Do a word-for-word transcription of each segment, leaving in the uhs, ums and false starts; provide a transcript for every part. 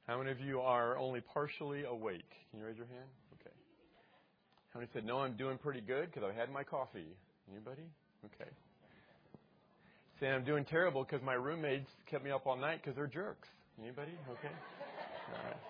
How many of you are only partially awake? Can you raise your hand? Okay. How many said, no, I'm doing pretty good because I had my coffee? Anybody? Okay. Say, I'm doing terrible because my roommates kept me up all night because they're jerks. Anybody? Okay. All right.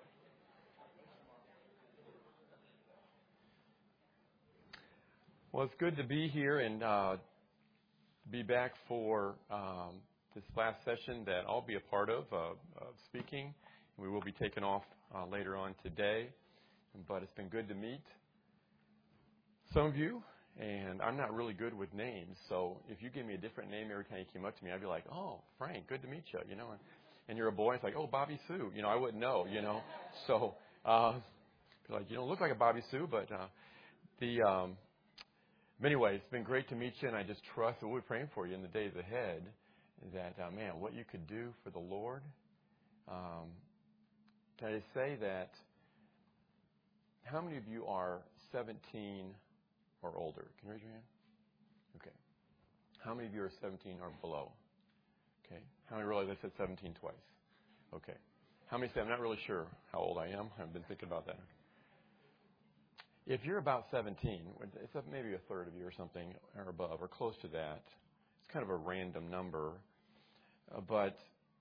Well, it's good to be here and uh, be back for um, this last session that I'll be a part of, uh, of speaking. We will be taking off uh, later on today, but it's been good to meet some of you, and I'm not really good with names, so if you give me a different name every time you came up to me, I'd be like, oh, Frank, good to meet you, you know, and, and you're a boy, it's like, oh, Bobby Sue, you know, I wouldn't know, you know, so, uh, be like, you don't look like a Bobby Sue, but uh, the, um, anyway, it's been great to meet you, and I just trust that we'll be praying for you in the days ahead, that, uh, man, what you could do for the Lord. Um, Can I say that, how many of you are seventeen or older? Can you raise your hand? Okay. How many of you are seventeen or below? Okay. How many realize I said seventeen twice? Okay. How many say, I'm not really sure how old I am? I've been thinking about that. If you're about seventeen, it's maybe a third of you or something or above or close to that. It's kind of a random number. Uh, but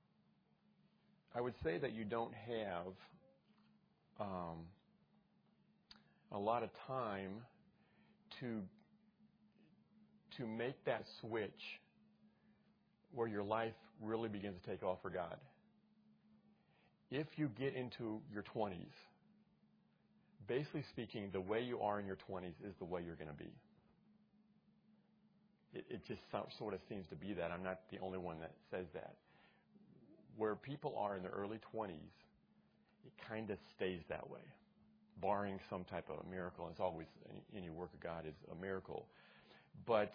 I would say that you don't have um, a lot of time to to make that switch where your life really begins to take off for God. If you get into your twenties, basically speaking, the way you are in your twenties is the way you're going to be. It, it just sort of seems to be that. I'm not the only one that says that. Where people are in their early twenties, it kind of stays that way, barring some type of a miracle. It's always, any, any work of God is a miracle. But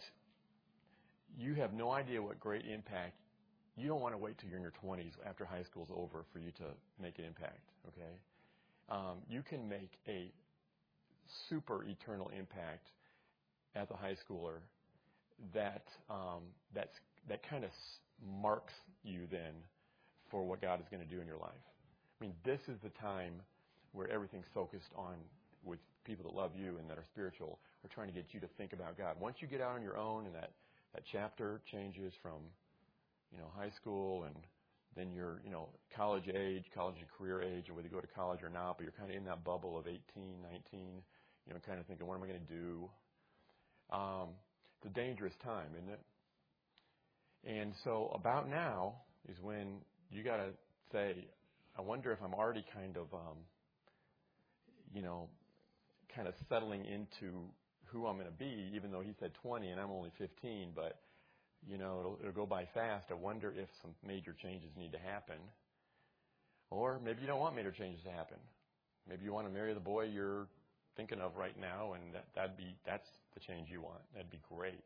you have no idea what great impact. You don't want to wait till you're in your twenties after high school's over for you to make an impact, okay? Um, you can make a super eternal impact as a high schooler that um, that's, that kind of marks you then for what God is going to do in your life. I mean, this is the time where everything's focused on with people that love you and that are spiritual. We're trying to get you to think about God. Once you get out on your own and that, that chapter changes from, you know, high school and then you're, you know, college age, college and career age, or whether you go to college or not, but you're kind of in that bubble of eighteen, nineteen, you know, kind of thinking, what am I going to do? Um, it's a dangerous time, isn't it? And so about now is when you got to say, I wonder if I'm already kind of, um, you know, kind of settling into who I'm going to be, even though he said twenty and I'm only fifteen, but, you know, it'll, it'll go by fast. I wonder if some major changes need to happen. Or maybe you don't want major changes to happen. Maybe you want to marry the boy you're thinking of right now, and that, that'd be, that's the change you want. That'd be great.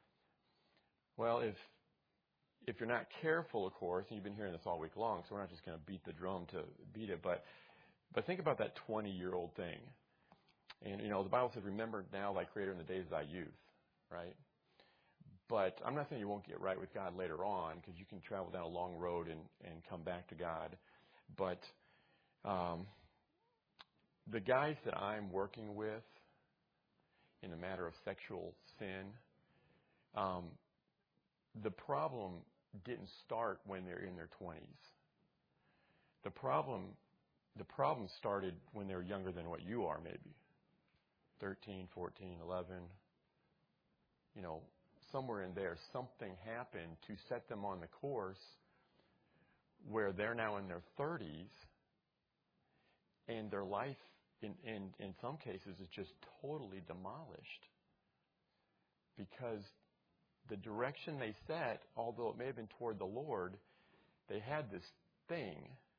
Well, if If you're not careful, of course, and you've been hearing this all week long, so we're not just going to beat the drum to beat it, but but think about that twenty-year-old thing. And, you know, the Bible says, remember now thy Creator in the days of thy youth, right? But I'm not saying you won't get right with God later on, because you can travel down a long road and, and come back to God. But um, the guys that I'm working with in the matter of sexual sin, um, the problem didn't start when they're in their twenties. The problem, the problem started when they were younger than what you are, maybe thirteen, fourteen, eleven. You know, somewhere in there, something happened to set them on the course where they're now in their thirties, and their life, in in, in some cases, is just totally demolished because the direction they set, although it may have been toward the Lord, they had this thing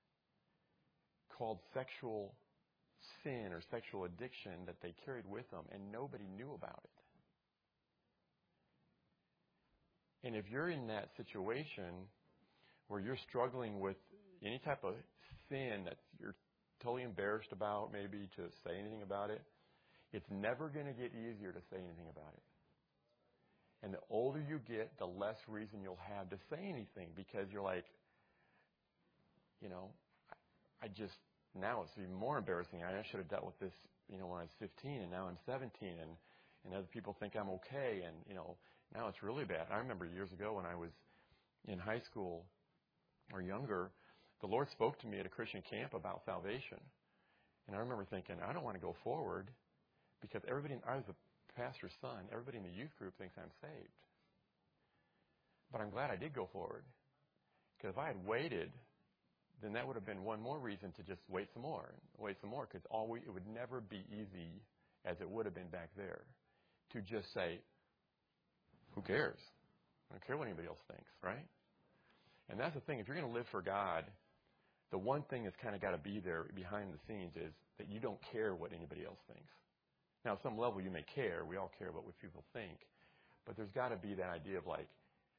called sexual sin or sexual addiction that they carried with them, and nobody knew about it. And if you're in that situation where you're struggling with any type of sin that you're totally embarrassed about, maybe to say anything about it, it's never going to get easier to say anything about it. And the older you get, the less reason you'll have to say anything, because you're like, you know, I just, now it's even more embarrassing. I should have dealt with this, you know, when I was fifteen, and now I'm seventeen, and, and other people think I'm okay, and, you know, now it's really bad. I remember years ago when I was in high school or younger, the Lord spoke to me at a Christian camp about salvation. And I remember thinking, I don't want to go forward because everybody, I was a pastor's son, everybody in the youth group thinks I'm saved. But I'm glad I did go forward. Because if I had waited, then that would have been one more reason to just wait some more, wait some more, because all we, it would never be easy as it would have been back there to just say, who cares? I don't care what anybody else thinks, right? And that's the thing. If you're going to live for God, the one thing that's kind of got to be there behind the scenes is that you don't care what anybody else thinks. Now, at some level, you may care. We all care about what people think. But there's got to be that idea of like,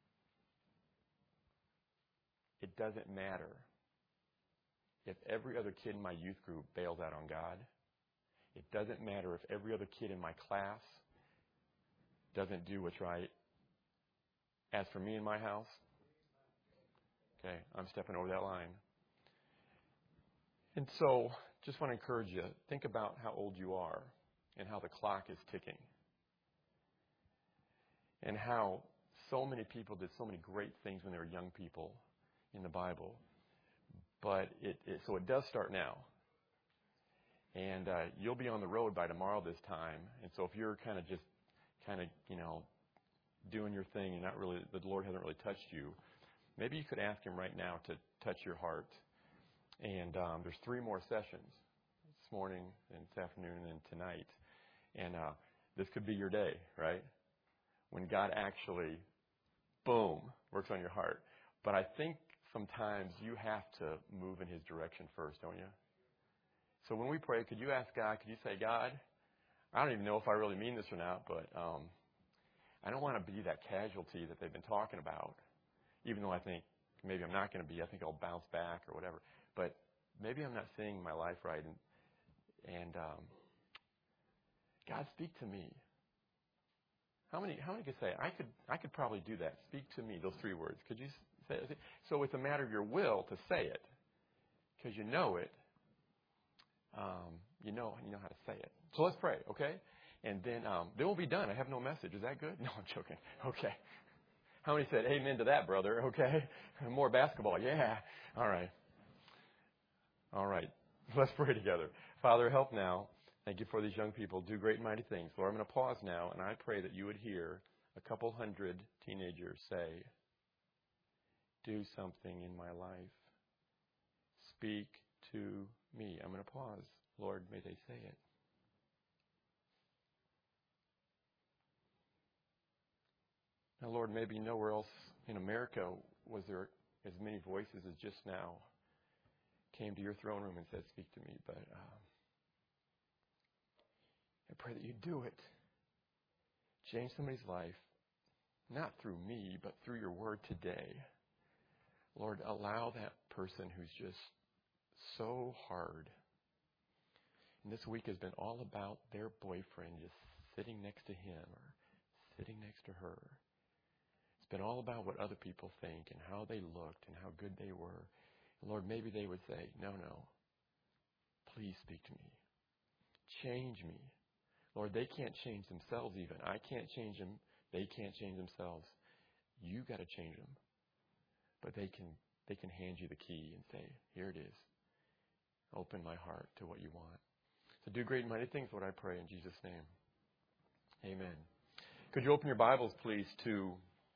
it doesn't matter if every other kid in my youth group bails out on God. It doesn't matter if every other kid in my class doesn't do what's right. As for me and my house, okay, I'm stepping over that line. And so, just want to encourage you, think about how old you are and how the clock is ticking. And how so many people did so many great things when they were young people in the Bible. But it, it so it does start now. And uh, you'll be on the road by tomorrow this time. And so if you're kind of just kind of, you know, doing your thing and not really, the Lord hasn't really touched you, maybe you could ask him right now to touch your heart. And um, there's three more sessions this morning and this afternoon and tonight. And uh, this could be your day, right? When God actually, boom, works on your heart. But I think sometimes you have to move in his direction first, don't you? So when we pray, could you ask God, could you say, God, I don't even know if I really mean this or not, but um, I don't want to be that casualty that they've been talking about, even though I think maybe I'm not going to be. I think I'll bounce back or whatever. But maybe I'm not seeing my life right. And, and um, God, speak to me. How many how many could say, I could I could probably do that. Speak to me, those three words. Could you say it? So it's a matter of your will to say it because you know it. Um, you know you know how to say it. So let's pray, okay? And then um, then we'll be done. I have no message. Is that good? No, I'm joking. Okay. How many said amen to that, brother? Okay. More basketball. Yeah. All right. All right. Let's pray together. Father, help now. Thank you for these young people. Do great and mighty things. Lord, I'm going to pause now, and I pray that you would hear a couple hundred teenagers say, do something in my life. Speak to me. I'm going to pause. Lord, may they say it. Now, Lord, maybe nowhere else in America was there as many voices as just now came to your throne room and said, speak to me. But um, I pray that you do it. Change somebody's life, not through me, but through your word today. Lord, allow that person who's just so hard. And this week has been all about their boyfriend just sitting next to him or sitting next to her. It's been all about what other people think and how they looked and how good they were. And Lord, maybe they would say, no, no, please speak to me. Change me. Lord, they can't change themselves even. I can't change them. They can't change themselves. You got to change them. But they can they can hand you the key and say, here it is. Open my heart to what you want. So do great and mighty things, Lord, I pray in Jesus' name. Amen. Could you open your Bibles, please, to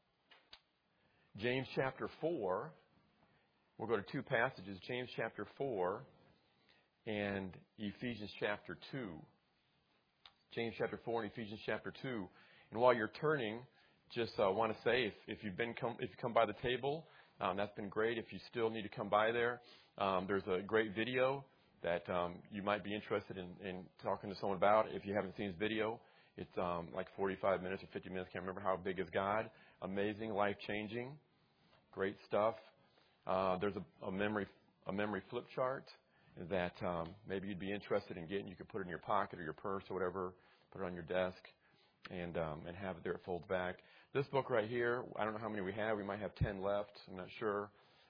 James chapter four. We'll go to two passages, James chapter four and Ephesians chapter two. James chapter four and Ephesians chapter two. And while you're turning, just uh, want to say, if, if you've been come, if you come by the table, um, that's been great. If you still need to come by there, um, there's a great video that um, you might be interested in, in talking to someone about. If you haven't seen this video, it's um, like forty-five minutes or fifty minutes. Can't remember. How big is God? Amazing, life-changing, great stuff. Uh, there's a, a memory a memory flip chart that um, maybe you'd be interested in getting. You could put it in your pocket or your purse or whatever, put it on your desk, and um, and have it there. It folds back. This book right here, I don't know how many we have. We might have ten left. I'm not sure.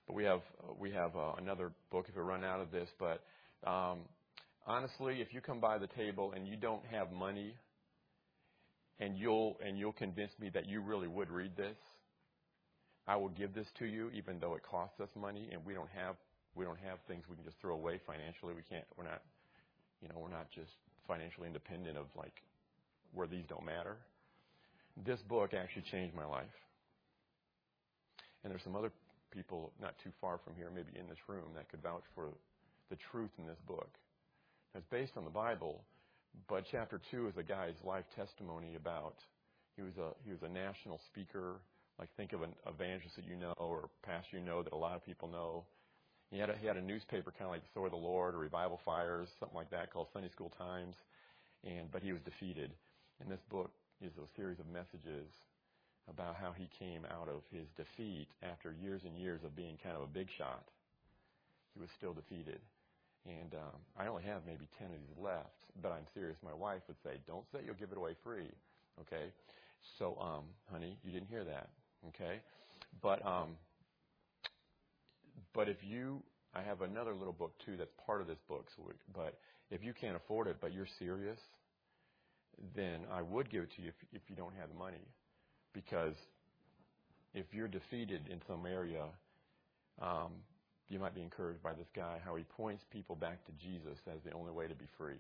but we have we have uh, another book if we run out of this. But um, honestly, if you come by the table and you don't have money, and you'll and you'll convince me that you really would read this, I will give this to you, even though it costs us money, and we don't have we don't have things we can just throw away financially. We can't. We're not, you know, we're not just financially independent of like where these don't matter. This book actually changed my life, and there's some other people not too far from here, maybe in this room, that could vouch for the truth in this book. It's based on the Bible, but chapter two is a guy's life testimony about he was a he was a national speaker. Like think of an evangelist that you know or pastor you know that a lot of people know. He had a, he had a newspaper kind of like the Sword of the Lord or Revival Fires, something like that, called Sunday School Times. And but he was defeated. And this book is a series of messages about how he came out of his defeat after years and years of being kind of a big shot. He was still defeated. And um, I only have maybe ten of these left, but I'm serious. My wife would say, "Don't say you'll give it away free." Okay? So, um, honey, you didn't hear that. Okay? But um, but if you, I have another little book too that's part of this book. So, we, but if you can't afford it, but you're serious, then I would give it to you if, if you don't have the money, because if you're defeated in some area, um, you might be encouraged by this guy, how he points people back to Jesus as the only way to be free.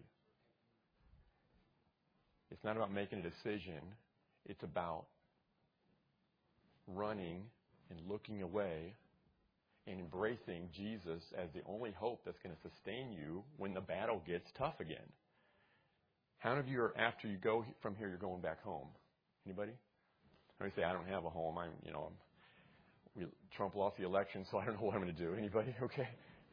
It's not about making a decision. It's about running and looking away and embracing Jesus as the only hope that's going to sustain you when the battle gets tough again. How many of you are, after you go from here, you're going back home? Anybody? How many say, I don't have a home. I'm, you know, I'm, we, Trump lost the election, so I don't know what I'm going to do. Anybody? Okay.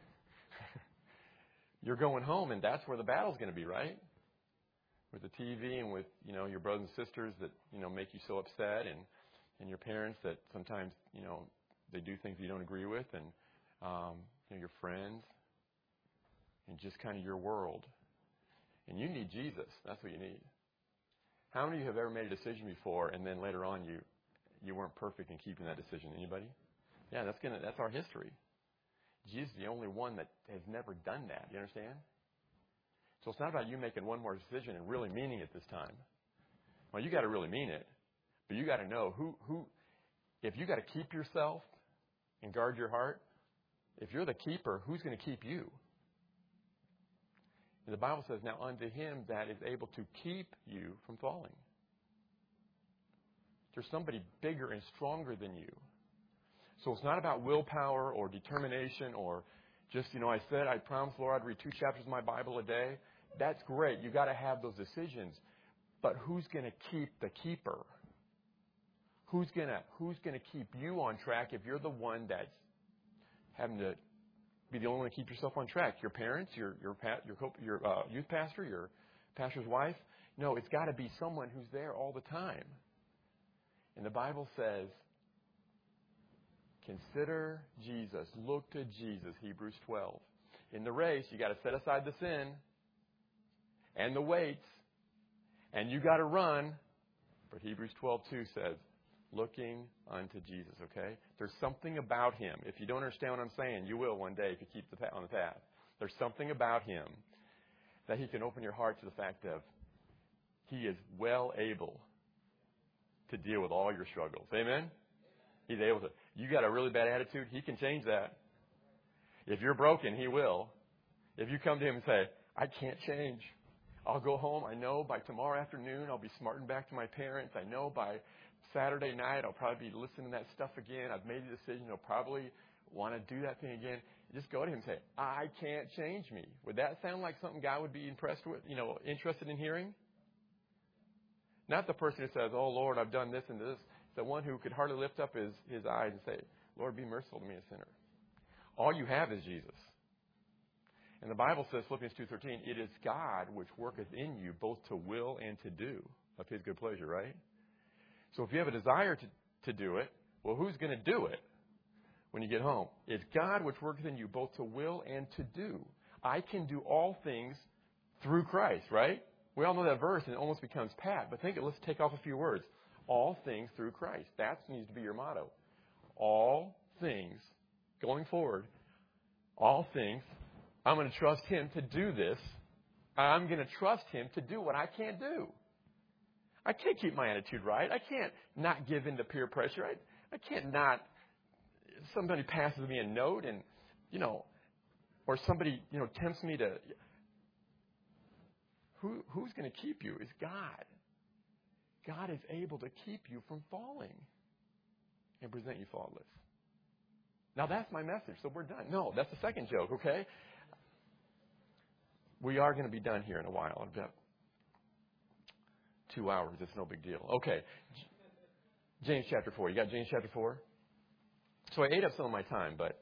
You're going home, and that's where the battle's going to be, right? With the T V and with, you know, your brothers and sisters that, you know, make you so upset, and, and your parents that sometimes, you know, they do things you don't agree with, and, um, you know, your friends, and just kind of your world. And you need Jesus. That's what you need. How many of you have ever made a decision before, and then later on you you weren't perfect in keeping that decision? Anybody? Yeah, that's gonna that's our history. Jesus is the only one that has never done that. You understand? So it's not about you making one more decision and really meaning it this time. Well, you got to really mean it, but you got to know who who. If you got to keep yourself and guard your heart, if you're the keeper, who's going to keep you? And the Bible says, now unto him that is able to keep you from falling. There's somebody bigger and stronger than you. So it's not about willpower or determination or just, you know, I said, I promised Lord I'd read two chapters of my Bible a day. That's great. You got to have those decisions. But who's going to keep the keeper? Who's going to who's going to keep you on track if you're the one that's having to be the only one to keep yourself on track? Your parents, your your your, your uh, youth pastor, your pastor's wife? No, it's got to be someone who's there all the time. And the Bible says, consider Jesus. Look to Jesus, Hebrews twelve. In the race, you got to set aside the sin and the weights, and you got to run. But Hebrews twelve two says, looking unto Jesus, okay? There's something about him. If you don't understand what I'm saying, you will one day if you keep the pa- on the path. There's something about him that he can open your heart to the fact of he is well able to deal with all your struggles. Amen? He's able to. You got a really bad attitude, he can change that. If you're broken, he will. If you come to him and say, I can't change. I'll go home. I know by tomorrow afternoon I'll be smarting back to my parents. I know by Saturday night I'll probably be listening to that stuff again. I've made a decision. I'll probably want to do that thing again. Just go to him and say, I can't change me. Would that sound like something God would be impressed with, you know, interested in hearing? Not the person who says, oh, Lord, I've done this and this. The one who could hardly lift up his, his eyes and say, Lord, be merciful to me, a sinner. All you have is Jesus. And the Bible says, Philippians two thirteen, it is God which worketh in you both to will and to do of his good pleasure, right? So if you have a desire to, to do it, well, who's going to do it when you get home? It's God which worketh in you both to will and to do. I can do all things through Christ, right? We all know that verse, and it almost becomes pat. But think, let's take off a few words. All things through Christ. That needs to be your motto. All things going forward, all things, I'm going to trust him to do this. I'm going to trust him to do what I can't do. I can't keep my attitude right. I can't not give in to peer pressure. I, I can't not, somebody passes me a note and, you know, or somebody, you know, tempts me to, who, who's going to keep you is God. God is able to keep you from falling and present you faultless. Now, that's my message, so we're done. No, that's the second joke, okay? We are going to be done here in a while. About two hours. It's no big deal. Okay. James chapter four. You got James chapter four? So I ate up some of my time, but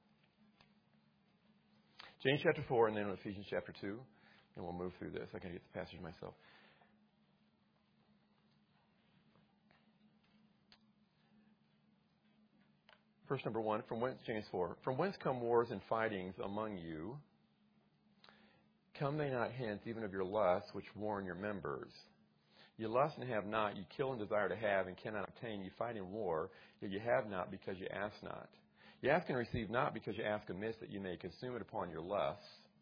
James chapter four and then Ephesians chapter two, and we'll move through this. I got to get the passage myself. Verse number one, from whence, James four, from whence come wars and fightings among you? Come they not hence even of your lusts, which war in your members? You lust and have not, you kill and desire to have and cannot obtain, you fight in war, yet you have not because you ask not. You ask and receive not because you ask amiss, that you may consume it upon your lusts.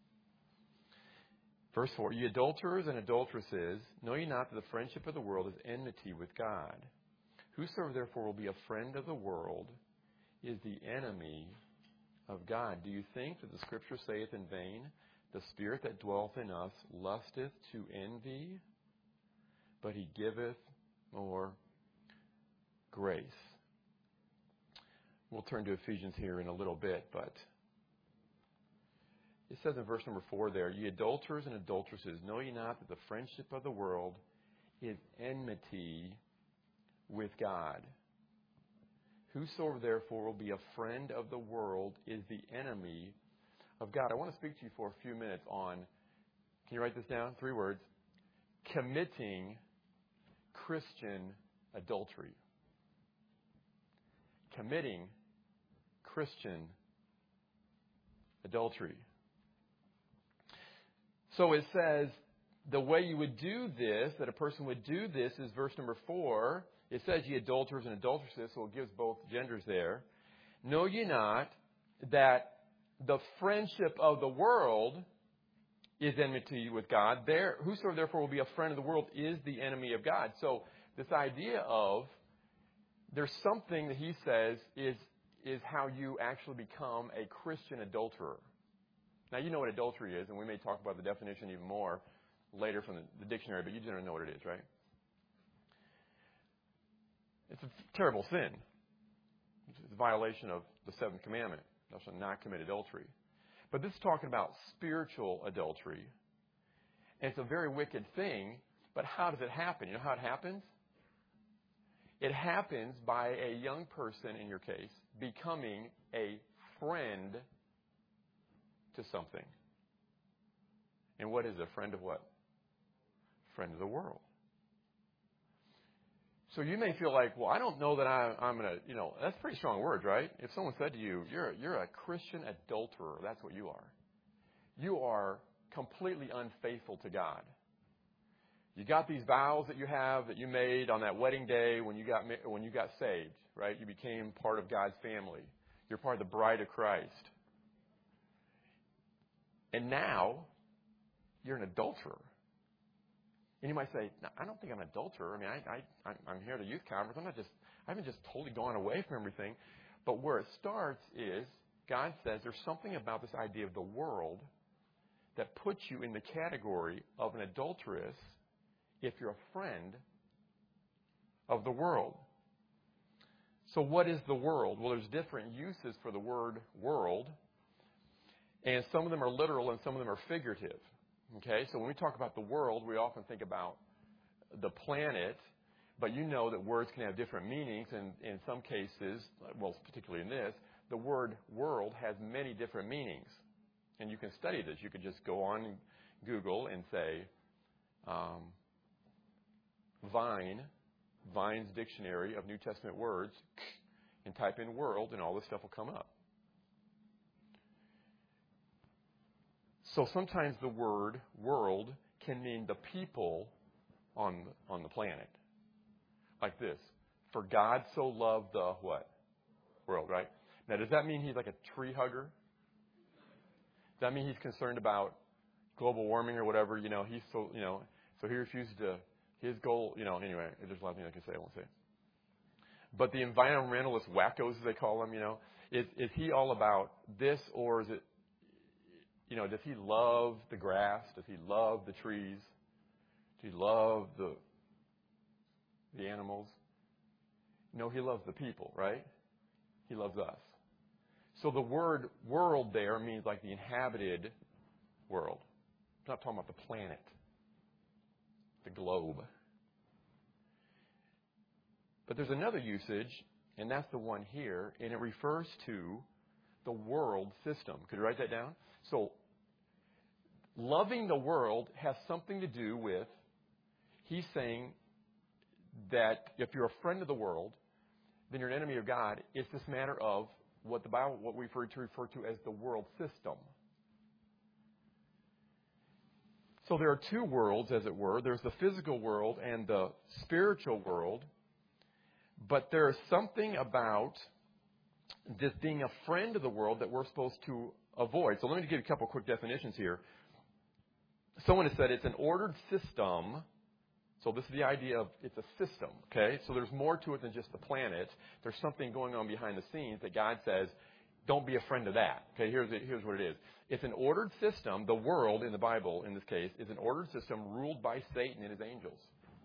Verse four, ye adulterers and adulteresses, know ye not that the friendship of the world is enmity with God? Whosoever therefore will be a friend of the world is the enemy of God. Do you think that the Scripture saith in vain, the Spirit that dwelleth in us lusteth to envy, but he giveth more grace? We'll turn to Ephesians here in a little bit, but it says in verse number four there, ye adulterers and adulteresses, know ye not that the friendship of the world is enmity with God? Whosoever therefore will be a friend of the world is the enemy of God. I want to speak to you for a few minutes on, can you write this down? Three words. Committing Christian adultery. Committing Christian adultery. So it says the way you would do this, that a person would do this, is verse number four. It says ye adulterers and adulteresses, so it gives both genders there. Know ye not that the friendship of the world is enmity with God? There, whosoever therefore will be a friend of the world is the enemy of God. So this idea of there's something that he says is is how you actually become a Christian adulterer. Now, you know what adultery is, and we may talk about the definition even more later from the, the dictionary, but you generally know what it is, right? It's a terrible sin. It's a violation of the seventh commandment. Thou shalt not commit adultery. But this is talking about spiritual adultery. And it's a very wicked thing, but how does it happen? You know how it happens? It happens by a young person, in your case, becoming a friend to something. And what is a friend of what? Friend of the world. So you may feel like, well, I don't know that I, I'm going to, you know, that's pretty strong words, right? If someone said to you, you're, you're a Christian adulterer, that's what you are. You are completely unfaithful to God. You got these vows that you have that you made on that wedding day when you got when you got saved, right? You became part of God's family. You're part of the bride of Christ. And now you're an adulterer. And you might say, no, I don't think I'm an adulterer. I mean, I, I, I'm here at a youth conference. I'm not just, I haven't just totally gone away from everything. But where it starts is God says there's something about this idea of the world that puts you in the category of an adulteress if you're a friend of the world. So what is the world? Well, there's different uses for the word world. And some of them are literal and some of them are figurative. Okay, so when we talk about the world, we often think about the planet, but you know that words can have different meanings, and in some cases, well, particularly in this, the word world has many different meanings. And you can study this. You could just go on Google and say, um, Vine, Vine's dictionary of New Testament words, and type in world, and all this stuff will come up. So sometimes the word world can mean the people on, on the planet. Like this. For God so loved the what? World, right? Now, does that mean he's like a tree hugger? Does that mean he's concerned about global warming or whatever? You know, he's so, you know, so he refused to, his goal, you know, anyway, there's a lot of things I can say, I won't say it. But the environmentalist wackos, as they call them, you know, is, is he all about this, or is it, you know, does he love the grass? Does he love the trees? Does he love the the animals? No, he loves the people, right? He loves us. So the word world there means like the inhabited world. I'm not talking about the planet, the globe. But there's another usage, and that's the one here, and it refers to the world system. Could you write that down? So loving the world has something to do with, he's saying that if you're a friend of the world, then you're an enemy of God. It's this matter of what the Bible, what we refer to, refer to as the world system. So there are two worlds, as it were. There's the physical world and the spiritual world. But there is something about this being a friend of the world that we're supposed to avoid. So let me give you a couple quick definitions here. Someone has said it's an ordered system. So this is the idea of it's a system, okay? So there's more to it than just the planet. There's something going on behind the scenes that God says, don't be a friend of that. Okay, here's, it, here's what it is. It's an ordered system. The world, in the Bible, in this case, is an ordered system ruled by Satan and his angels.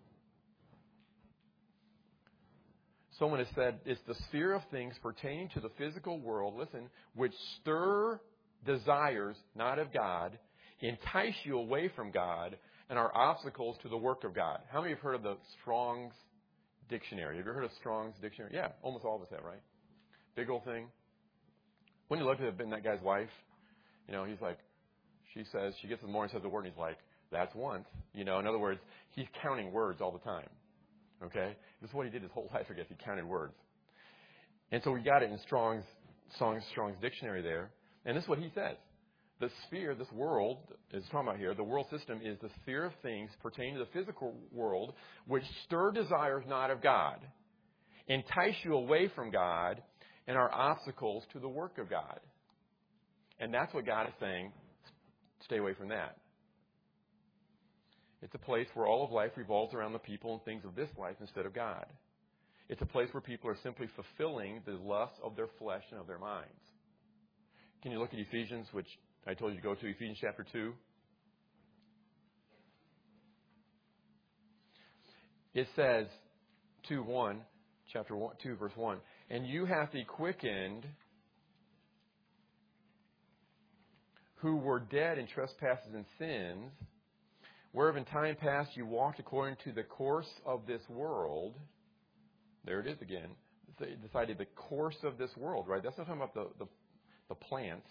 Someone has said it's the sphere of things pertaining to the physical world, listen, which stir desires not of God, entice you away from God, and are obstacles to the work of God. How many have heard of the Strong's Dictionary? Have you heard of Strong's Dictionary? Yeah, almost all of us have, right? Big old thing. When you look at it, that guy's wife, you know, he's like, she says, she gets in the morning and says the word, and he's like, that's once. You know, in other words, he's counting words all the time. Okay? This is what he did his whole life, I guess. He counted words. And so we got it in Strong's, Strong's, Strong's Dictionary there. And this is what he says. The sphere, this world, is talking about here, the world system is the sphere of things pertaining to the physical world which stir desires not of God, entice you away from God, and are obstacles to the work of God. And that's what God is saying, stay away from that. It's a place where all of life revolves around the people and things of this life instead of God. It's a place where people are simply fulfilling the lusts of their flesh and of their minds. Can you look at Ephesians, which I told you to go to, Ephesians chapter two? It says, two one, chapter one, two, verse one, and you hath he quickened who were dead in trespasses and sins, whereof in time past you walked according to the course of this world. There it is again. They decided the course of this world, right? That's not talking about the, the, the plants.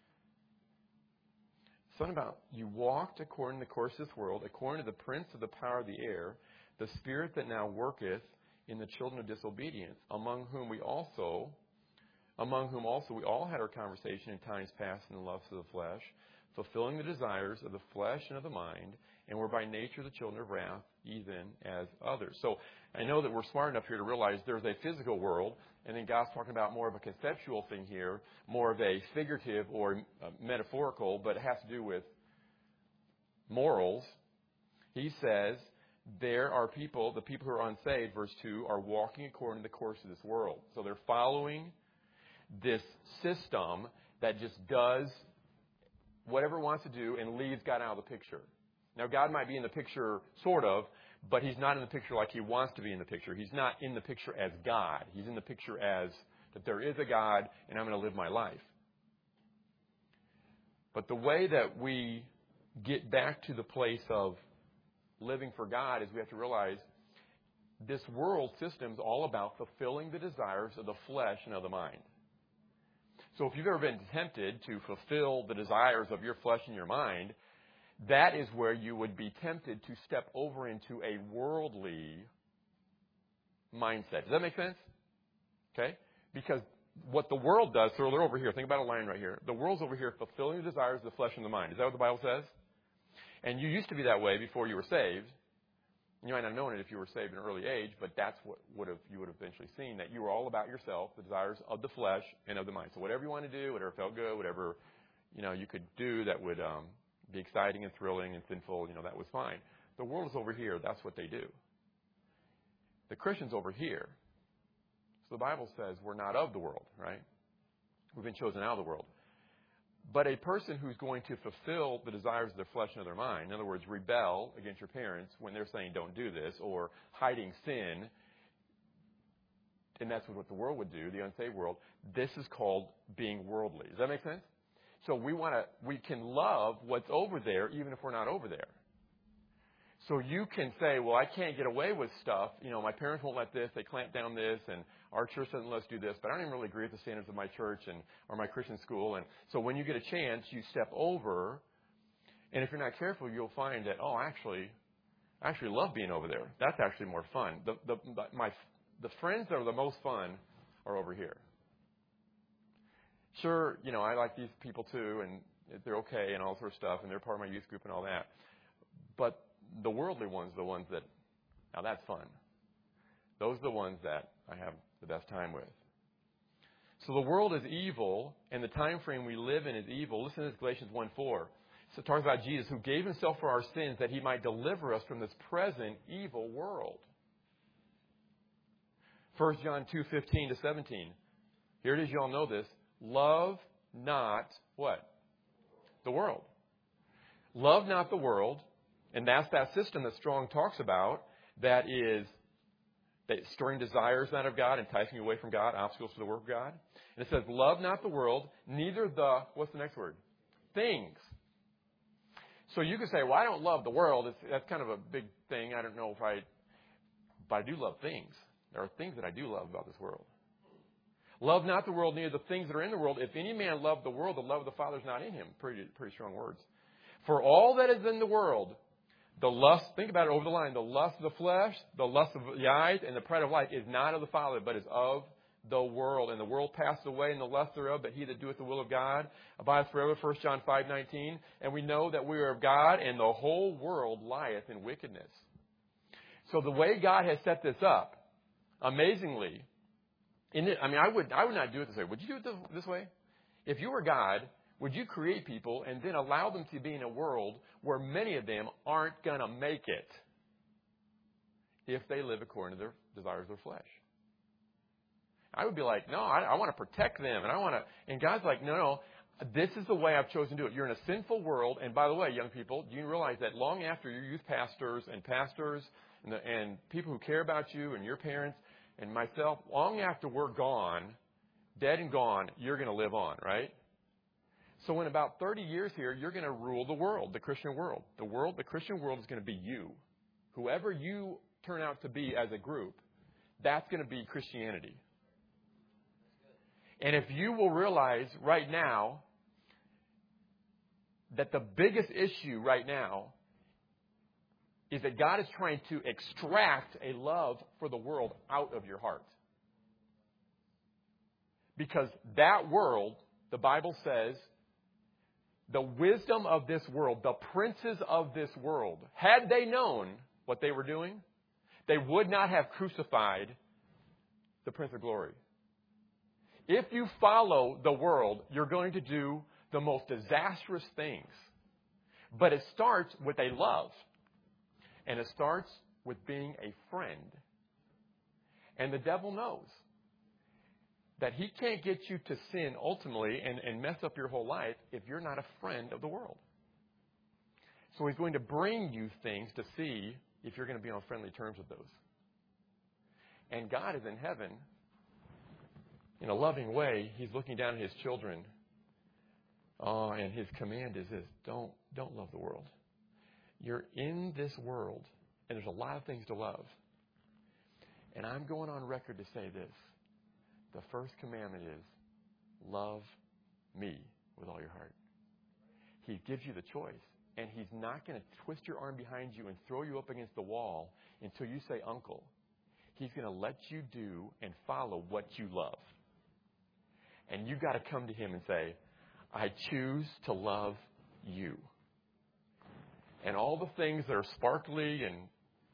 It's talking about you walked according to the course of this world, according to the prince of the power of the air, the spirit that now worketh in the children of disobedience, among whom we also, among whom also we all had our conversation in times past in the lusts of the flesh, fulfilling the desires of the flesh and of the mind, and were by nature the children of wrath, even as others. So I know that we're smart enough here to realize there's a physical world, and then God's talking about more of a conceptual thing here, more of a figurative or uh, metaphorical, but it has to do with morals. He says there are people, the people who are unsaved, verse two, are walking according to the course of this world. So they're following this system that just does whatever it wants to do and leaves God out of the picture. Now, God might be in the picture, sort of, but he's not in the picture like he wants to be in the picture. He's not in the picture as God. He's in the picture as that there is a God and I'm going to live my life. But the way that we get back to the place of living for God is we have to realize this world system is all about fulfilling the desires of the flesh and of the mind. So if you've ever been tempted to fulfill the desires of your flesh and your mind, that is where you would be tempted to step over into a worldly mindset. Does that make sense? Okay? Because what the world does, so they're over here. Think about a line right here. The world's over here fulfilling the desires of the flesh and the mind. Is that what the Bible says? And you used to be that way before you were saved. You might not have known it if you were saved at an early age, but that's what would have you would have eventually seen, that you were all about yourself, the desires of the flesh and of the mind. So whatever you want to do, whatever felt good, whatever, you know, you could do that would um, be exciting and thrilling and sinful, you know, that was fine. The world is over here. That's what they do. The Christian's over here. So the Bible says we're not of the world, right? We've been chosen out of the world. But a person who's going to fulfill the desires of their flesh and of their mind, in other words, rebel against your parents when they're saying don't do this, or hiding sin, and that's what the world would do, the unsaved world, this is called being worldly. Does that make sense? So we want to, we can love what's over there even if we're not over there. So you can say, well, I can't get away with stuff. You know, my parents won't let this. They clamp down this, and our church doesn't let us do this. But I don't even really agree with the standards of my church and or my Christian school. And so when you get a chance, you step over. And if you're not careful, you'll find that, oh, actually, I actually love being over there. That's actually more fun. The, the, my, the friends that are the most fun are over here. Sure, you know, I like these people too, and they're okay and all sort of stuff, and they're part of my youth group and all that. But the worldly ones are the ones that, now that's fun. Those are the ones that I have the best time with. So the world is evil, and the time frame we live in is evil. Listen to this, Galatians one four. So it talks about Jesus, who gave himself for our sins that he might deliver us from this present evil world. First John two fifteen to seventeen. Here it is, you all know this. Love not what? The world. Love not the world. And that's that system that Strong talks about that is that stirring desires not of God, enticing you away from God, obstacles to the work of God. And it says, love not the world, neither the, what's the next word? Things. So you could say, well, I don't love the world. It's, that's kind of a big thing. I don't know if I, but I do love things. There are things that I do love about this world. Love not the world, neither the things that are in the world. If any man love the world, the love of the Father is not in him. Pretty, pretty strong words. For all that is in the world, the lust, think about it over the line, the lust of the flesh, the lust of the eyes, and the pride of life is not of the Father, but is of the world. And the world passes away, and the lust thereof, but he that doeth the will of God abideth forever, First John five nineteen. And we know that we are of God, and the whole world lieth in wickedness. So the way God has set this up, amazingly, in it, I mean, I would, I would not do it this way. Would you do it this way? If you were God, would you create people and then allow them to be in a world where many of them aren't going to make it if they live according to their desires of their flesh? I would be like, no, I, I want to protect them. And I want to, and God's like, no, no, this is the way I've chosen to do it. You're in a sinful world. And by the way, young people, do you realize that long after your youth pastors and pastors and, the, and people who care about you and your parents and myself, long after we're gone, dead and gone, you're going to live on, right? So in about thirty years here, you're going to rule the world, the Christian world. The world, the Christian world is going to be you. Whoever you turn out to be as a group, that's going to be Christianity. And if you will realize right now that the biggest issue right now is that God is trying to extract a love for the world out of your heart. Because that world, the Bible says, the wisdom of this world, the princes of this world, had they known what they were doing, they would not have crucified the Prince of Glory. If you follow the world, you're going to do the most disastrous things. But it starts with a love. And it starts with being a friend. And the devil knows that he can't get you to sin ultimately and, and mess up your whole life if you're not a friend of the world. So he's going to bring you things to see if you're going to be on friendly terms with those. And God is in heaven in a loving way. He's looking down at his children. Oh, and his command is this: don't, don't love the world. You're in this world, and there's a lot of things to love. And I'm going on record to say this. The first commandment is, love me with all your heart. He gives you the choice. And he's not going to twist your arm behind you and throw you up against the wall until you say, uncle. He's going to let you do and follow what you love. And you've got to come to him and say, I choose to love you. And all the things that are sparkly and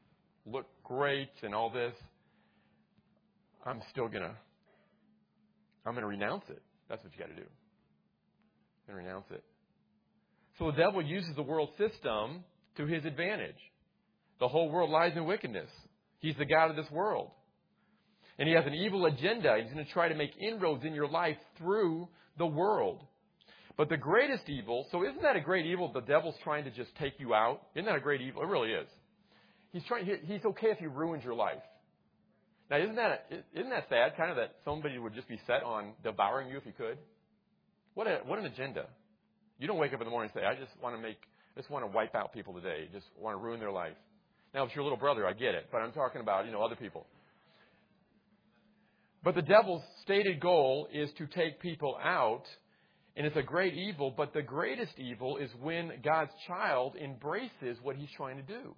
look great and all this, I'm still going to, I'm going to renounce it. That's what you got to do. And renounce it. So the devil uses the world system to his advantage. The whole world lies in wickedness. He's the God of this world. And he has an evil agenda. He's going to try to make inroads in your life through the world. But the greatest evil, so isn't that a great evil? The devil's trying to just take you out. Isn't that a great evil? It really is. He's trying. He's okay if he ruins your life. Now, isn't that isn't that sad? Kind of that somebody would just be set on devouring you if he could. What a what an agenda! You don't wake up in the morning and say, "I just want to make, I just want to wipe out people today. Just want to ruin their life." Now, if it's your little brother, I get it, but I'm talking about you know other people. But the devil's stated goal is to take people out. And it's a great evil, but the greatest evil is when God's child embraces what he's trying to do.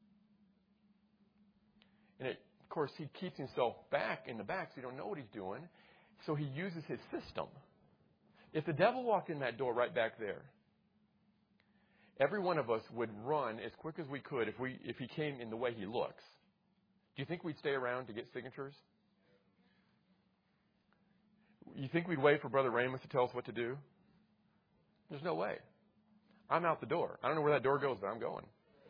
And it, of course, he keeps himself back in the back so you don't know what he's doing. So he uses his system. If the devil walked in that door right back there, every one of us would run as quick as we could if we if he came in the way he looks. Do you think we'd stay around to get signatures? You think we'd wait for Brother Ramos to tell us what to do? There's no way. I'm out the door. I don't know where that door goes, but I'm going.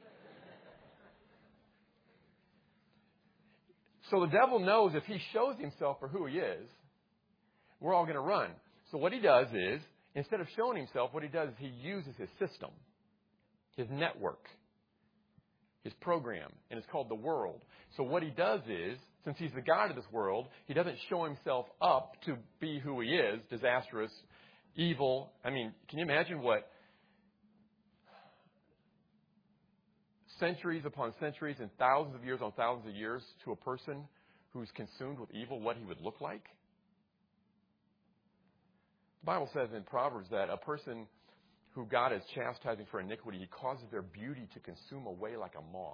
So the devil knows if he shows himself for who he is, we're all going to run. So what he does is, instead of showing himself, what he does is he uses his system, his network, his program, and it's called the world. So what he does is, since he's the God of this world, he doesn't show himself up to be who he is, disastrous, evil. I mean, can you imagine what centuries upon centuries and thousands of years on thousands of years to a person who's consumed with evil, what he would look like? The Bible says in Proverbs that a person who God is chastising for iniquity, he causes their beauty to consume away like a moth.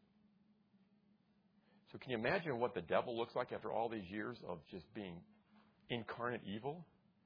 So can you imagine what the devil looks like after all these years of just being incarnate evil?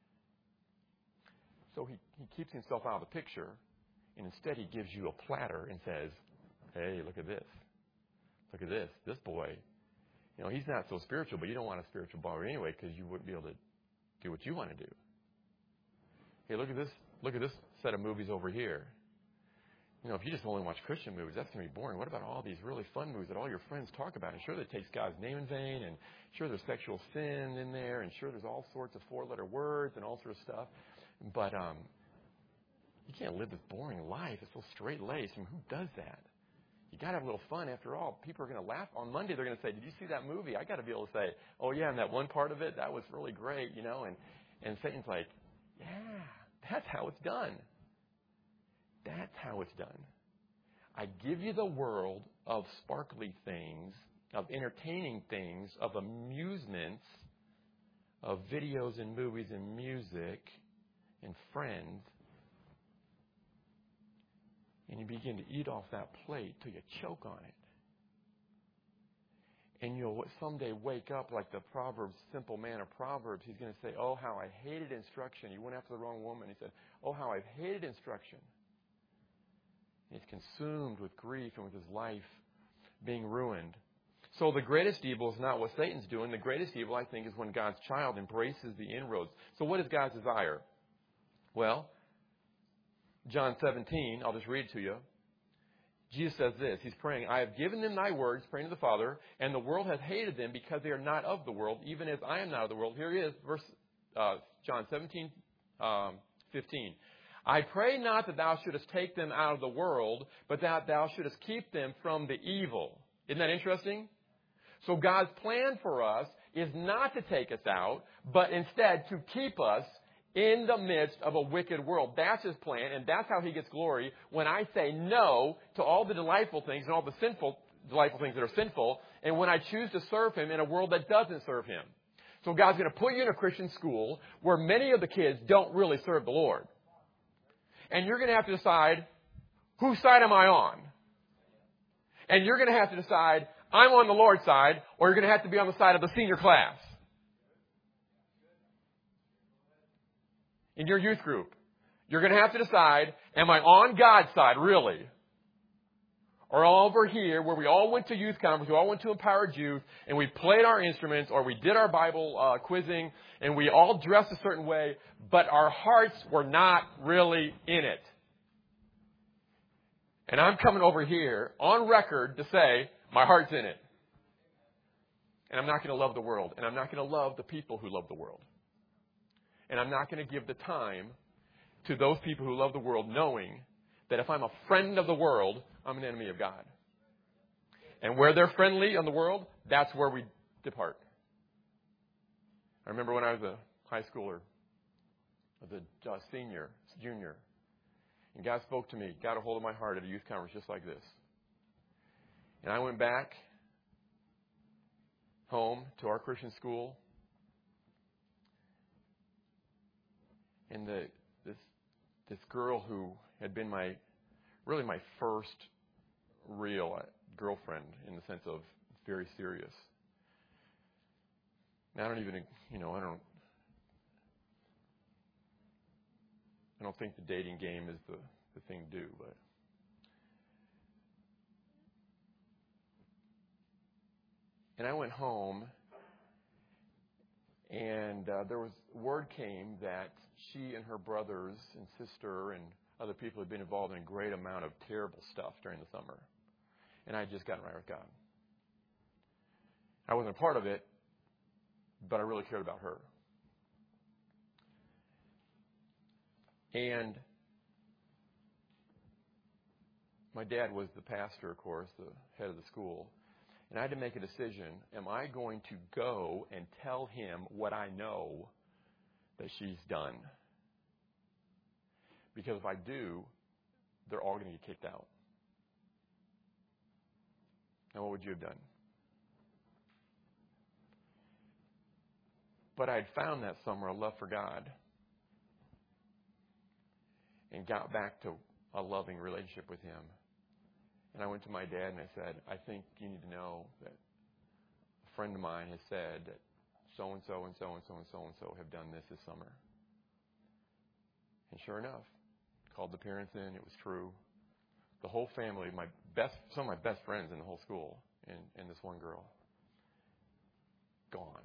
So he, he keeps himself out of the picture, and instead he gives you a platter and says, hey, look at this. Look at this. This boy, you know, he's not so spiritual, but you don't want a spiritual boy anyway because you wouldn't be able to do what you want to do. Hey, look at this. Look at this set of movies over here. You know, if you just only watch Christian movies, that's going to be boring. What about all these really fun movies that all your friends talk about? And sure, that takes God's name in vain, and sure, there's sexual sin in there, and sure, there's all sorts of four-letter words and all sorts of stuff. But um, you can't live this boring life. It's so straight-laced. I mean, who does that? You got to have a little fun. After all, people are going to laugh. On Monday, they're going to say, did you see that movie? I got to be able to say, oh, yeah, and that one part of it, that was really great, you know. And, and Satan's like, yeah, that's how it's done. That's how it's done. I give you the world of sparkly things, of entertaining things, of amusements, of videos and movies and music and friends. And you begin to eat off that plate till you choke on it. And you'll someday wake up like the Proverbs, simple man of Proverbs. He's going to say, oh, how I hated instruction. He went after the wrong woman. He said, oh, how I've hated instruction. He's consumed with grief and with his life being ruined. So the greatest evil is not what Satan's doing. The greatest evil, I think, is when God's child embraces the inroads. So what is God's desire? Well, John seventeen, I'll just read it to you. Jesus says this. He's praying, I have given them thy words, praying to the Father, and the world hath hated them because they are not of the world, even as I am not of the world. Here he is, verse uh, John seventeen, um, fifteen. I pray not that thou shouldest take them out of the world, but that thou shouldest keep them from the evil. Isn't that interesting? So God's plan for us is not to take us out, but instead to keep us in the midst of a wicked world. That's his plan, and that's how he gets glory when I say no to all the delightful things and all the sinful, delightful things that are sinful, and when I choose to serve him in a world that doesn't serve him. So God's going to put you in a Christian school where many of the kids don't really serve the Lord. And you're going to have to decide, whose side am I on? And you're going to have to decide, I'm on the Lord's side, or you're going to have to be on the side of the senior class. In your youth group, you're going to have to decide, am I on God's side, really? or over here where we all went to youth conference, we all went to Empowered Youth, and we played our instruments, or we did our Bible uh, quizzing, and we all dressed a certain way, but our hearts were not really in it. And I'm coming over here on record to say my heart's in it. And I'm not going to love the world. And I'm not going to love the people who love the world. And I'm not going to give the time to those people who love the world, knowing that if I'm a friend of the world, I'm an enemy of God. And where they're friendly on the world, that's where we depart. I remember when I was a high schooler, as a uh, senior, junior, and God spoke to me, got a hold of my heart at a youth conference just like this. And I went back home to our Christian school. And the, this this girl who had been my, really my first real girlfriend in the sense of very serious. And I don't even, you know, I don't, I don't think the dating game is the, the thing to do, but and I went home, and uh, there was word came that she and her brothers and sister and other people had been involved in a great amount of terrible stuff during the summer, and I had just gotten right with God. I wasn't a part of it, but I really cared about her. And my dad was the pastor, of course, the head of the school. And I had to make a decision. Am I going to go and tell him what I know that she's done? Because if I do, they're all going to get kicked out. Now, what would you have done? But I had found that summer a love for God and got back to a loving relationship with him. And I went to my dad and I said, I think you need to know that a friend of mine has said that so-and-so and so-and-so and so-and-so have done this this summer. And sure enough, called the parents in. It was true. The whole family, my best, some of my best friends in the whole school, and, and this one girl, gone.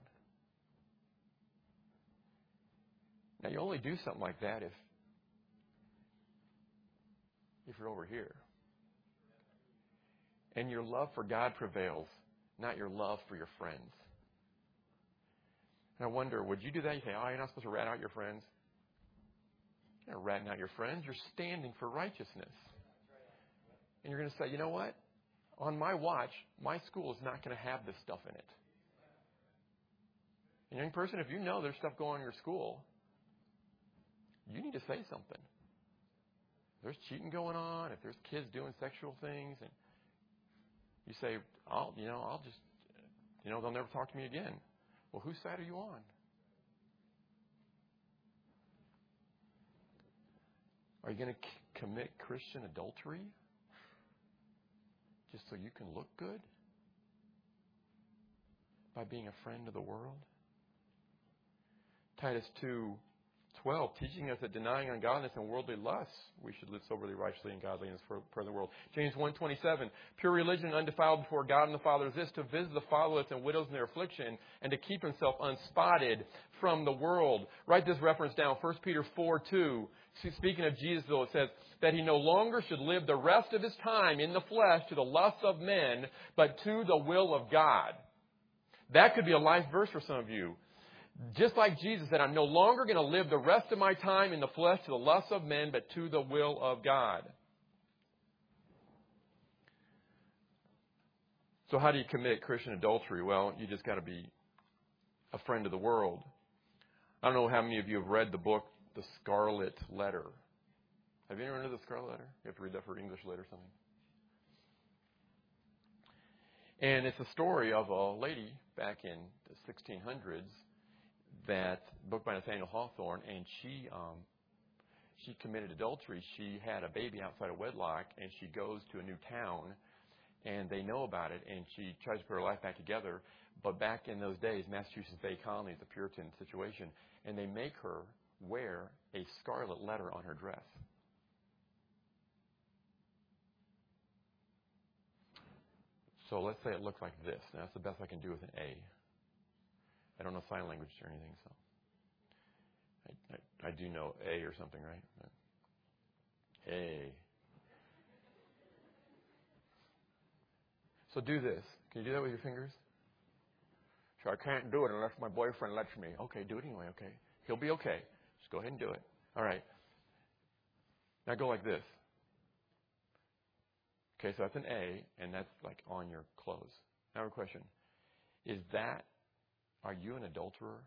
Now, you only do something like that if if you're over here. And your love for God prevails, not your love for your friends. And I wonder, would you do that? You say, oh, you're not supposed to rat out your friends. You're not ratting out your friends. You're standing for righteousness. And you're going to say, you know what? On my watch, my school is not going to have this stuff in it. And young person, if you know there's stuff going on in your school, you need to say something. If there's cheating going on, if there's kids doing sexual things, and you say, I'll, you know, I'll just, you know, they'll never talk to me again. Well, whose side are you on? Are you going to c- commit Christian adultery just so you can look good by being a friend of the world? Titus two twelve, teaching us that denying ungodliness and worldly lusts, we should live soberly, righteously, and godly in this present world. James one twenty-seven, pure religion undefiled before God and the Father is this, to visit the fatherless and widows in their affliction, and to keep himself unspotted from the world. Write this reference down, First Peter four two. Speaking of Jesus, though, it says that he no longer should live the rest of his time in the flesh to the lusts of men, but to the will of God. That could be a life verse for some of you. Just like Jesus said, I'm no longer going to live the rest of my time in the flesh to the lusts of men, but to the will of God. So how do you commit Christian adultery? Well, you just got to be a friend of the world. I don't know how many of you have read the book, The Scarlet Letter. Have you ever read The Scarlet Letter? You have to read that for English lit or something. And it's a story of a lady back in the sixteen hundreds, that book by Nathaniel Hawthorne, and she um, she committed adultery. She had a baby outside of wedlock, and she goes to a new town, and they know about it, and she tries to put her life back together. But back in those days, Massachusetts Bay Colony is a Puritan situation, and they make her wear a scarlet letter on her dress. So let's say it looked like this. Now, that's the best I can do with an A. I don't know sign language or anything, so I, I, I do know A or something, right? A. So do this. Can you do that with your fingers? Sure, I can't do it unless my boyfriend lets me. Okay, do it anyway, okay. He'll be okay. Just go ahead and do it. All right. Now go like this. Okay, so that's an A, and that's like on your clothes. Now a question. Is that, are you an adulterer?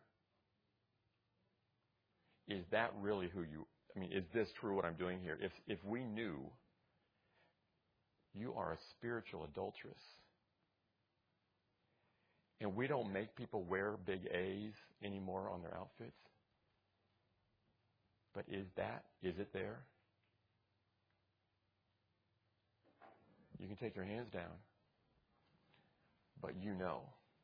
Is that really who you, I mean, is this true what I'm doing here? If if we knew you are a spiritual adulteress, and we don't make people wear big A's anymore on their outfits, but is that, is it there? You can take your hands down, but you know.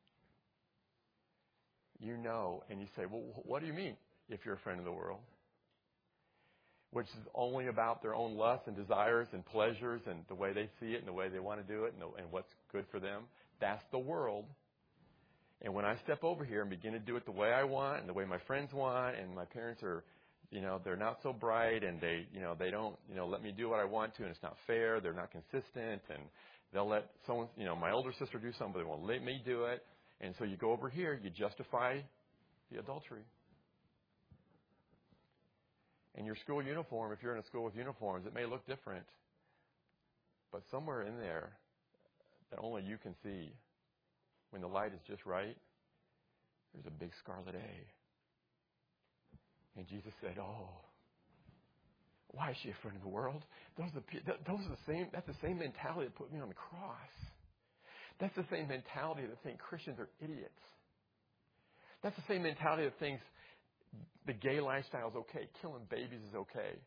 You know, and you say, well, what do you mean if you're a friend of the world? Which is only about their own lusts and desires and pleasures and the way they see it and the way they want to do it and, the, and what's good for them. That's the world. And when I step over here and begin to do it the way I want and the way my friends want, and my parents are, you know, they're not so bright, and they, you know, they don't, you know, let me do what I want to, and it's not fair. They're not consistent, and they'll let someone, you know, my older sister do something, but they won't let me do it. And so you go over here, you justify the adultery. And your school uniform, if you're in a school with uniforms, it may look different, but somewhere in there that only you can see, when the light is just right, there's a big scarlet A. And Jesus said, oh, why is she a friend of the world? Those are the, those are the same, that's the same mentality that put me on the cross. That's the same mentality that thinks Christians are idiots. That's the same mentality that thinks the gay lifestyle is okay, killing babies is okay.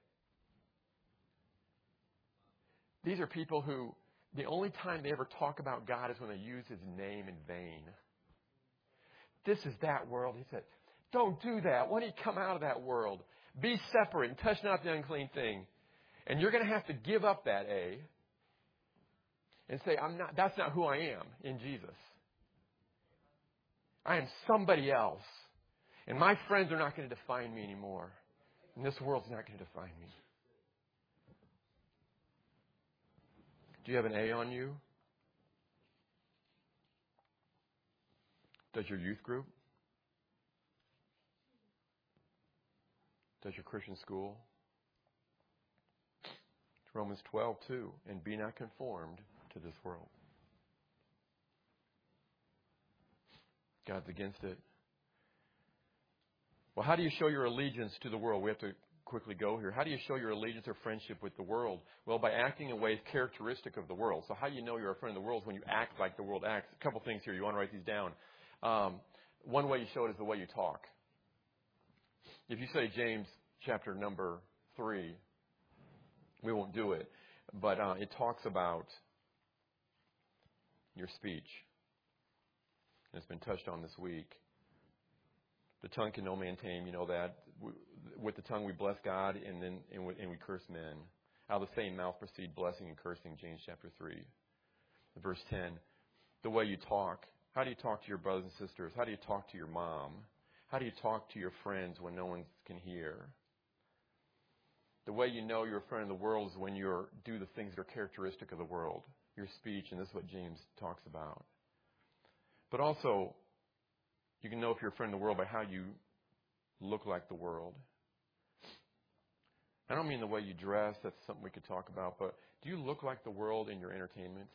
These are people who, the only time they ever talk about God is when they use His name in vain. This is that world. He said, don't do that. Why don't you come out of that world? Be separate and touch not the unclean thing. And you're going to have to give up that A and say, I'm not, that's not who I am in Jesus. I am somebody else. And my friends are not going to define me anymore. And this world's not going to define me. Do you have an A on you? Does your youth group? Does your Christian school? Romans twelve two, and be not conformed to this world. God's against it. Well, how do you show your allegiance to the world? We have to quickly go here. How do you show your allegiance or friendship with the world? Well, by acting in ways characteristic of the world. So how do you know you're a friend of the world is when you act like the world acts. A couple things here. You want to write these down. Um, one way you show it is the way you talk. If you say James chapter number three, we won't do it, but uh, it talks about your speech. And it's been touched on this week. The tongue can no man tame, you know that. With the tongue we bless God, and then and we, and we curse men. Out of the same mouth proceed blessing and cursing, James chapter three. Verse ten, the way you talk. How do you talk to your brothers and sisters? How do you talk to your mom? How do you talk to your friends when no one can hear? The way you know you're a friend of the world is when you do the things that are characteristic of the world. Your speech, and this is what James talks about. But also, you can know if you're a friend of the world by how you look like the world. I don't mean the way you dress. That's something we could talk about. But do you look like the world in your entertainment?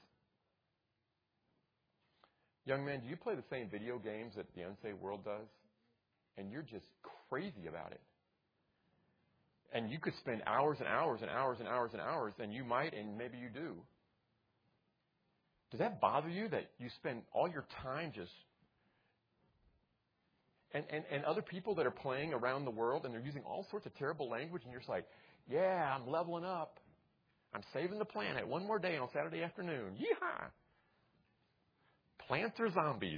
Young man, do you play the same video games that the unsaved world does? And you're just crazy about it. And you could spend hours and hours and hours and hours and hours, and you might, and maybe you do. Does that bother you that you spend all your time just... And, and, and other people that are playing around the world, and they're using all sorts of terrible language, and you're just like, yeah, I'm leveling up. I'm saving the planet one more day on Saturday afternoon. Yeehaw! Plants or zombies?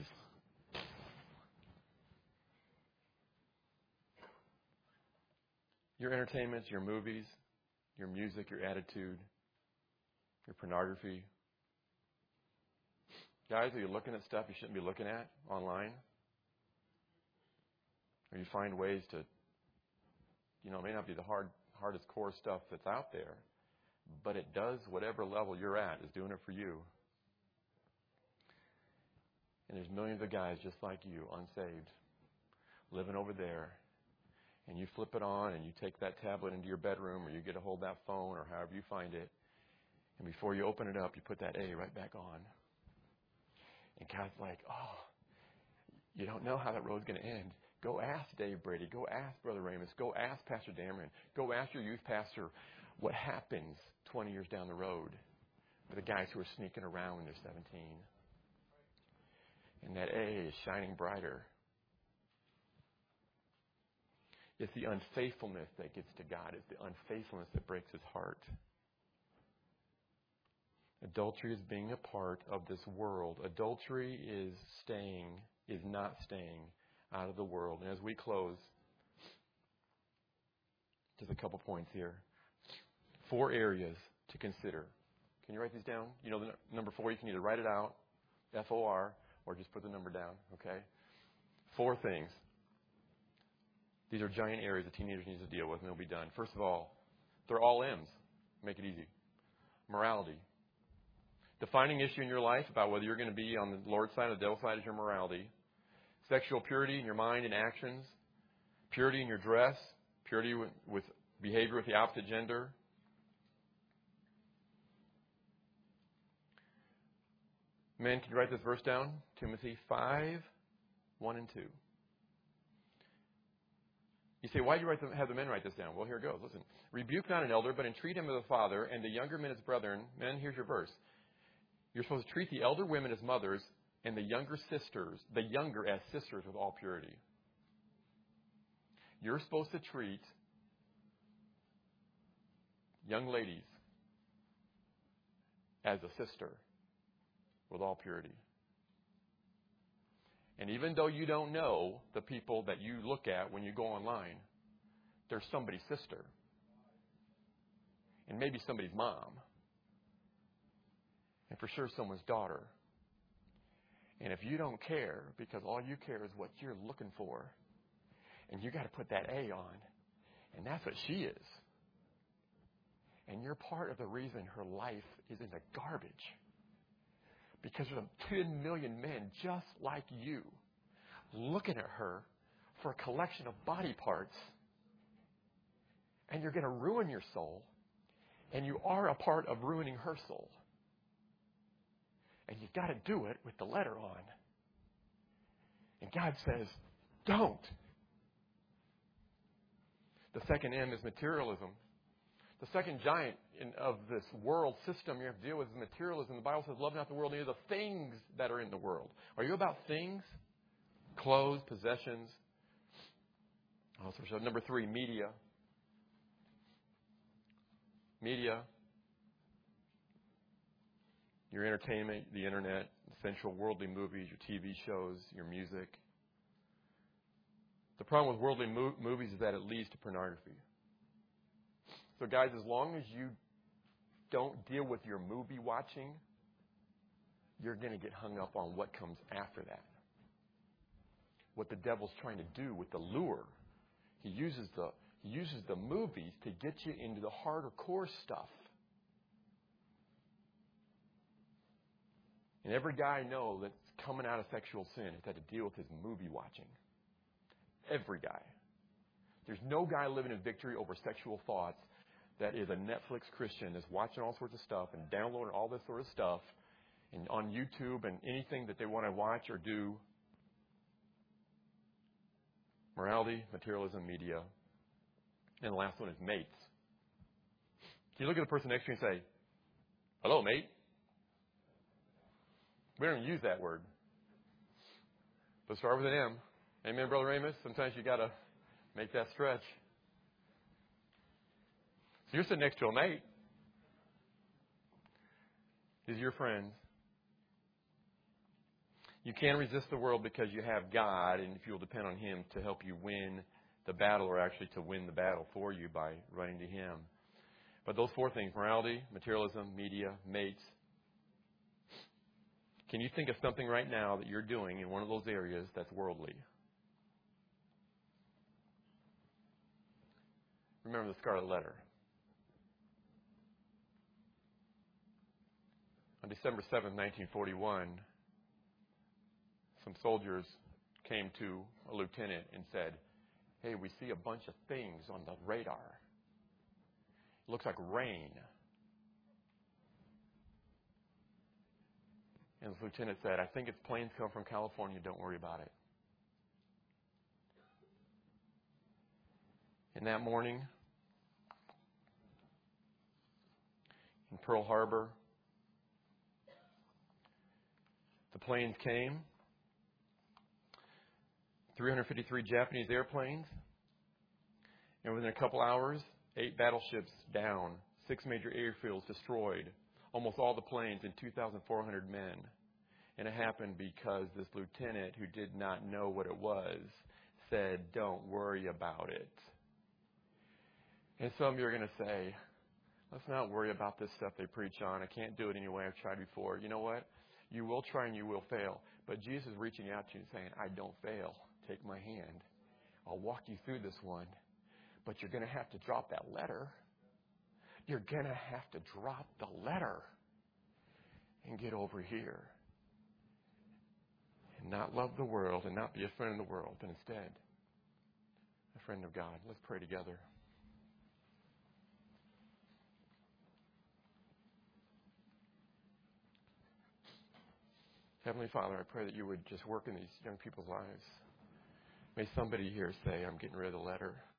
Your entertainments, your movies, your music, your attitude, your pornography. Guys, are you looking at stuff you shouldn't be looking at online? Or you find ways to, you know, it may not be the hard, hardest core stuff that's out there, but it does whatever level you're at is doing it for you. And there's millions of guys just like you, unsaved, living over there. And you flip it on and you take that tablet into your bedroom or you get a hold of that phone or however you find it. And before you open it up, you put that A right back on. And God's like, oh, you don't know how that road's going to end. Go ask Dave Brady. Go ask Brother Ramus. Go ask Pastor Dameron. Go ask your youth pastor what happens twenty years down the road with the guys who are sneaking around when they're seventeen. And that A is shining brighter. It's the unfaithfulness that gets to God. It's the unfaithfulness that breaks his heart. Adultery is being a part of this world. Adultery is staying, is not staying out of the world. And as we close, just a couple points here. Four areas to consider. Can you write these down? You know the n- number four, you can either write it out, F O R, or just put the number down, okay? Four things. These are giant areas that teenagers need to deal with, and they'll be done. First of all, they're all M's. Make it easy. Morality. Defining issue in your life about whether you're going to be on the Lord's side or the devil's side is your morality. Sexual purity in your mind and actions. Purity in your dress. Purity with, with behavior with the opposite gender. Men, can you write this verse down? Timothy five, one and two. You say, why do you write the, have the men write this down? Well, here it goes. Listen. Rebuke not an elder, but entreat him as a father, and the younger men as brethren. Men, here's your verse. You're supposed to treat the elder women as mothers, and the younger sisters, the younger as sisters with all purity. You're supposed to treat young ladies as a sister with all purity. And even though you don't know the people that you look at when you go online, there's somebody's sister. And maybe somebody's mom. And for sure someone's daughter. And if you don't care, because all you care is what you're looking for, and you got to put that A on, and that's what she is. And you're part of the reason her life is in the garbage. Because there's ten million men just like you looking at her for a collection of body parts. And you're going to ruin your soul. And you are a part of ruining her soul. And you've got to do it with the letter on. And God says, don't. The second M is materialism. The second giant in, of this world system you have to deal with is materialism. The Bible says, love not the world, neither the things that are in the world. Are you about things? Clothes, possessions. Also, so number three, media. Media. Your entertainment, the internet, sensual worldly movies, your T V shows, your music. The problem with worldly mo- movies is that it leads to pornography. So guys, as long as you don't deal with your movie watching, you're going to get hung up on what comes after that. What the devil's trying to do with the lure. He uses the he uses the movies to get you into the harder core stuff. And every guy I know that's coming out of sexual sin has had to deal with his movie watching. Every guy. There's no guy living in victory over sexual thoughts that is a Netflix Christian that's watching all sorts of stuff and downloading all this sort of stuff and on YouTube and anything that they want to watch or do. Morality, materialism, media. And the last one is mates. Can you look at the person next to you and say, hello, mate? We don't even use that word. But start with an M. Amen, Brother Amos? Sometimes you got to make that stretch. So you're sitting next to a mate. These are your friends. You can't resist the world because you have God, and if you'll depend on Him to help you win the battle, or actually to win the battle for you by running to Him. But those four things, morality, materialism, media, mates. Can you think of something right now that you're doing in one of those areas that's worldly? Remember the Scarlet Letter. On December seventh, nineteen forty-one, some soldiers came to a lieutenant and said, "Hey, we see a bunch of things on the radar. It looks like rain." And the lieutenant said, "I think it's planes come from California. Don't worry about it." And that morning, in Pearl Harbor, the planes came. three hundred fifty-three Japanese airplanes. And within a couple hours, eight battleships down, six major airfields destroyed, almost all the planes and two thousand four hundred men. And it happened because this lieutenant, who did not know what it was, said, "Don't worry about it." And some of you are going to say, "Let's not worry about this stuff they preach on. I can't do it anyway. I've tried before." You know what? You will try and you will fail. But Jesus is reaching out to you and saying, "I don't fail. Take my hand. I'll walk you through this one. But you're going to have to drop that letter. You're going to have to drop the letter and get over here. And not love the world and not be a friend of the world, but instead a friend of God." Let's pray together. Heavenly Father, I pray that you would just work in these young people's lives. May somebody here say, "I'm getting rid of the letter.